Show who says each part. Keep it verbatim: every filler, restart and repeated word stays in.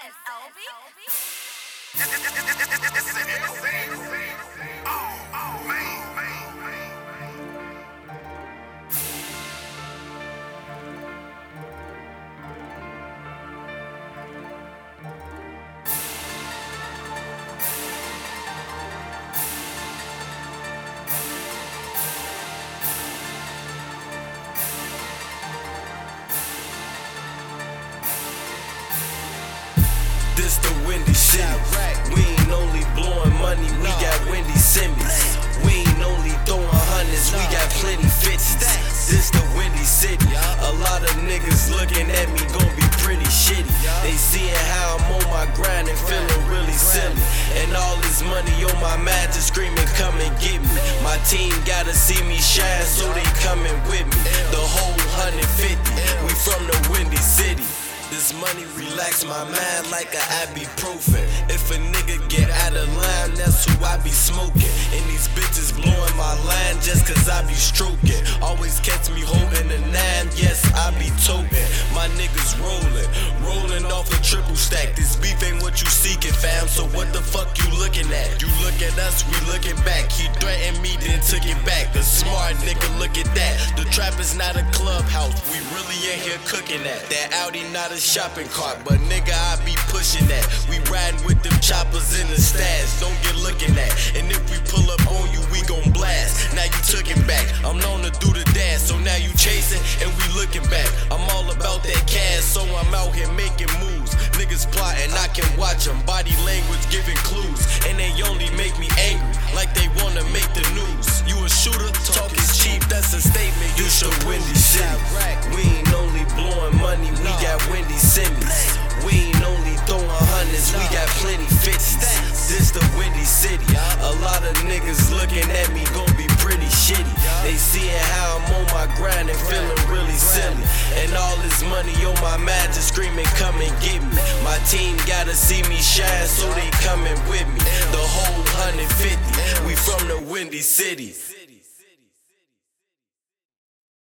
Speaker 1: and L B?
Speaker 2: This the Windy City. We ain't only blowing money, we got Windy Simmons. We ain't only throwing hundreds, we got plenty fifties. This the Windy City. A lot of niggas looking at me gon' be pretty shitty. They seeing how I'm on my grind and feeling really silly. And all this money on my mind just screaming, come and get me. My team gotta see me shine, so they coming with me. The whole one hundred fifty, we from the Windy City. This money relax my mind like a ibuprofen. If a nigga get out of line, that's who I be smoking. And these bitches blowing my line just cause I be stroking. Always catch me holding a nine, yes, I be toting. My niggas rolling, rolling off a triple stack. This beef ain't what you seeking, fam, so what the fuck you looking at? You look at us, we looking back. He threatened me, then took it back. The smart nigga, look at that. The trap is not a clubhouse, we really in here cooking that. That Audi not a shopping cart, but nigga, I be pushing that. We riding with them choppers in the stash, don't get looking at. And if we pull up on you, we gon' blast. Now you took it back, I'm known to do the dash, so now you chasing and we looking back. I'm all about that cash, so I'm out here making moves. Niggas plotting, I can watch them. Body language giving clues, and they only make me angry, like they wanna make the news. You a shooter, talk is cheap, that's a statement. You should Windy City. We ain't only blowing money, we got Windy Simmons. We ain't only throwing hundreds, we got plenty fifties. This the Windy City. A lot of niggas looking at me gon' be pretty shitty. They seeing how I'm on my grind and feeling really silly. And all this money on my mind just screaming, come and get me. My team gotta see me shine, so they coming with me. The whole one hundred fifty, we from the Windy City.